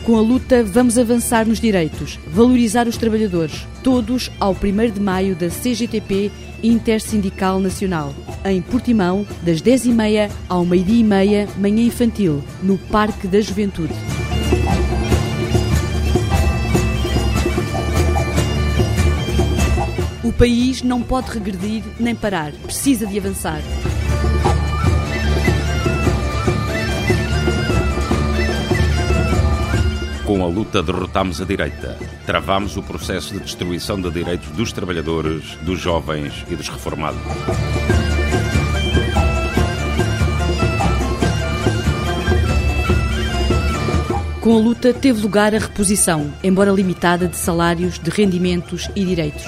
Com a luta, vamos avançar nos direitos, valorizar os trabalhadores, todos ao 1º de maio da CGTP Intersindical Nacional, em Portimão, das 10h30 ao meio-dia e meia, manhã infantil, no Parque da Juventude. O país não pode regredir nem parar, precisa de avançar. Com a luta derrotámos a direita, travámos o processo de destruição de direitos dos trabalhadores, dos jovens e dos reformados. Com a luta teve lugar a reposição, embora limitada, de salários, de rendimentos e direitos.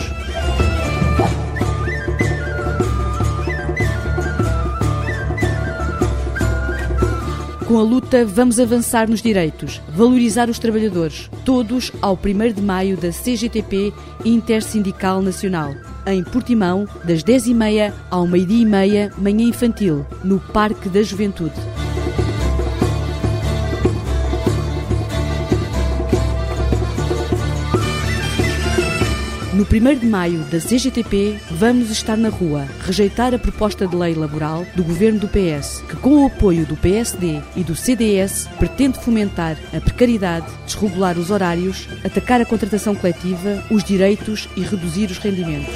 Com a luta, vamos avançar nos direitos, valorizar os trabalhadores, todos ao 1º de maio da CGTP Intersindical Nacional, em Portimão, das 10h30 ao meio-dia e meia, manhã infantil, no Parque da Juventude. No 1º de maio da CGTP, vamos estar na rua, rejeitar a proposta de lei laboral do governo do PS, que com o apoio do PSD e do CDS pretende fomentar a precariedade, desregular os horários, atacar a contratação coletiva, os direitos e reduzir os rendimentos.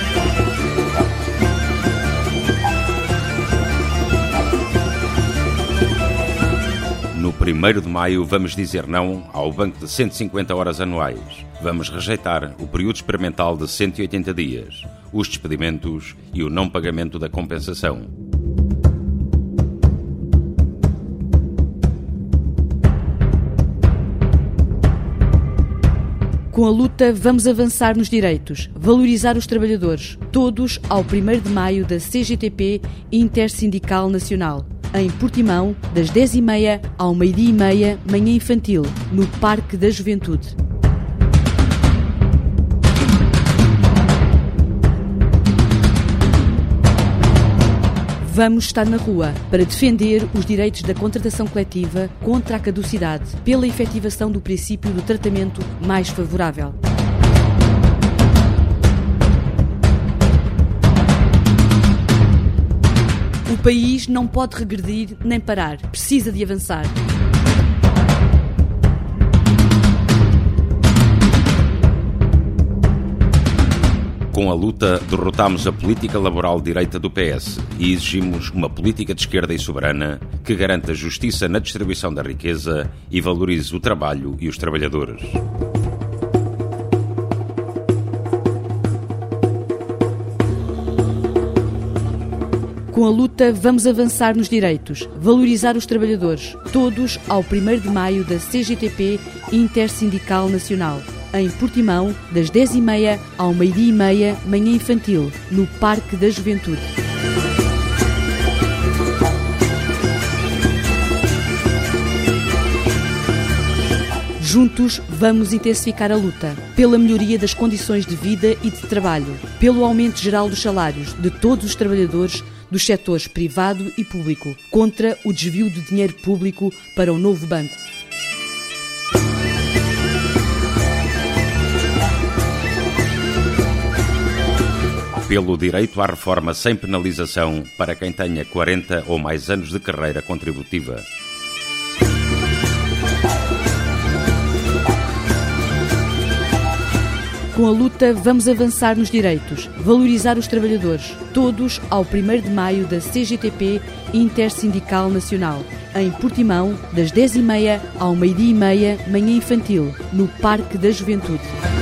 No 1º de maio vamos dizer não ao banco de 150 horas anuais. Vamos rejeitar o período experimental de 180 dias, os despedimentos e o não pagamento da compensação. Com a luta, vamos avançar nos direitos, valorizar os trabalhadores, todos ao 1º de maio da CGTP Intersindical Nacional, em Portimão, das 10h30 ao meio-dia e meia, manhã infantil, no Parque da Juventude. Vamos estar na rua para defender os direitos da contratação coletiva contra a caducidade, pela efetivação do princípio do tratamento mais favorável. O país não pode regredir nem parar, precisa de avançar. Com a luta, derrotámos a política laboral de direita do PS e exigimos uma política de esquerda e soberana que garanta justiça na distribuição da riqueza e valorize o trabalho e os trabalhadores. Com a luta, vamos avançar nos direitos, valorizar os trabalhadores, todos ao 1º de maio da CGTP Intersindical Nacional, em Portimão, das 10h30 ao meio-dia e meia, manhã infantil, no Parque da Juventude. Juntos, vamos intensificar a luta pela melhoria das condições de vida e de trabalho, pelo aumento geral dos salários de todos os trabalhadores dos setores privado e público, contra o desvio de dinheiro público para o novo banco. Pelo direito à reforma sem penalização para quem tenha 40 ou mais anos de carreira contributiva. Com a luta, vamos avançar nos direitos, valorizar os trabalhadores, todos ao 1º de maio da CGTP Intersindical Nacional, em Portimão, das 10h30 ao meio-dia e meia, manhã infantil, no Parque da Juventude.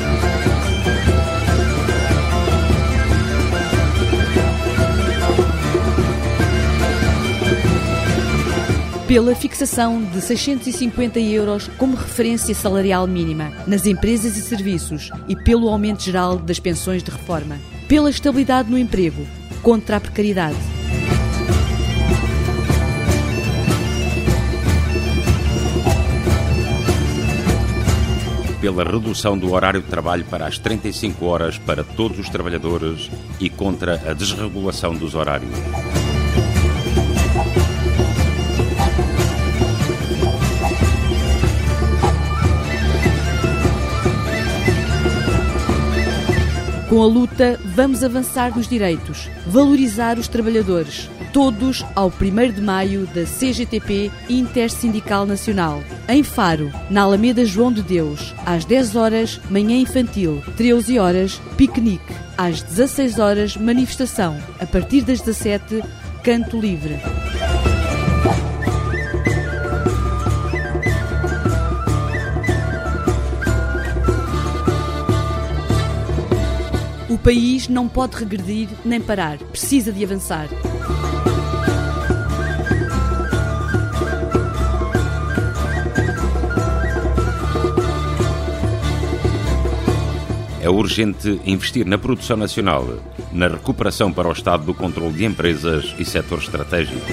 Pela fixação de 650 € como referência salarial mínima nas empresas e serviços e pelo aumento geral das pensões de reforma. Pela estabilidade no emprego, contra a precariedade. Pela redução do horário de trabalho para as 35 horas para todos os trabalhadores e contra a desregulação dos horários. Com a luta, vamos avançar nos direitos, valorizar os trabalhadores. Todos ao 1º de maio da CGTP Intersindical Nacional. Em Faro, na Alameda João de Deus, às 10 horas, manhã infantil, 13 horas, piquenique. Às 16 horas, manifestação. A partir das 17, canto livre. O país não pode regredir nem parar, precisa de avançar. É urgente investir na produção nacional, na recuperação para o Estado do controle de empresas e setores estratégicos.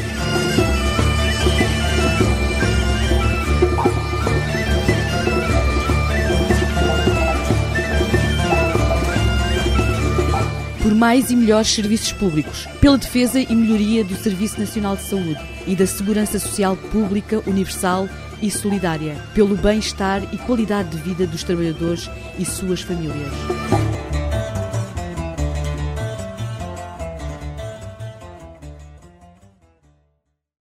Por mais e melhores serviços públicos, pela defesa e melhoria do Serviço Nacional de Saúde e da Segurança Social Pública, universal e solidária, pelo bem-estar e qualidade de vida dos trabalhadores e suas famílias.